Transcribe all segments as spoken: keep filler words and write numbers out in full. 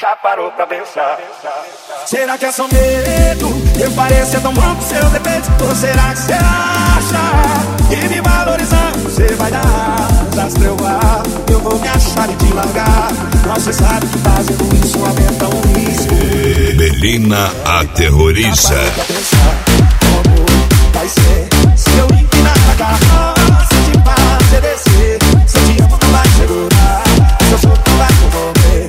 Já parou pra pensar? Será que é só medo? Eu pareço tão bom com seus defeitos. Ou será que você acha que me valorizando você vai dar asas pra eu voar? Eu vou me achar e te largar. Mas você sabe que fazendo isso aumenta um risco. Belina aterroriza. Já parou pra pensar como vai ser se eu empinar a carroça de fazer descer? Se eu te amo não vai segurar, se eu sou não vai comover.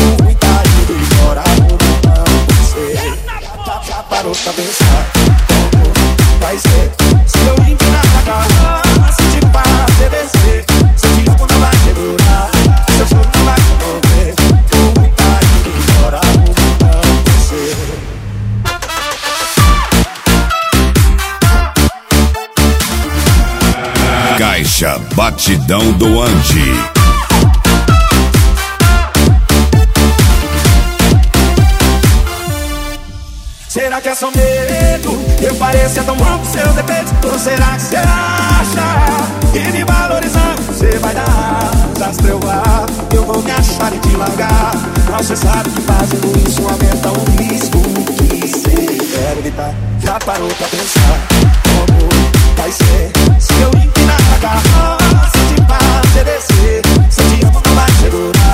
Já parou pra pensar como vai ser se eu empinar a carroça de fazer descer? Se eu te amo não vai segurar, se eu sou não vai comover. Com vontade de ir embora, como você. Caixa Batidão do Andy. Será que é só medo? Eu pareço tão bom com seus defeitos. Ou será que você acha que me valorizando você vai dar asas pra eu voar? Eu vou me achar e te largar. Mas você sabe que fazendo isso aumenta um risco que você quer evitar. Já parou pra pensar como vai ser se eu empinar a carroça de fazer descer? Se eu te amo não vai segurar,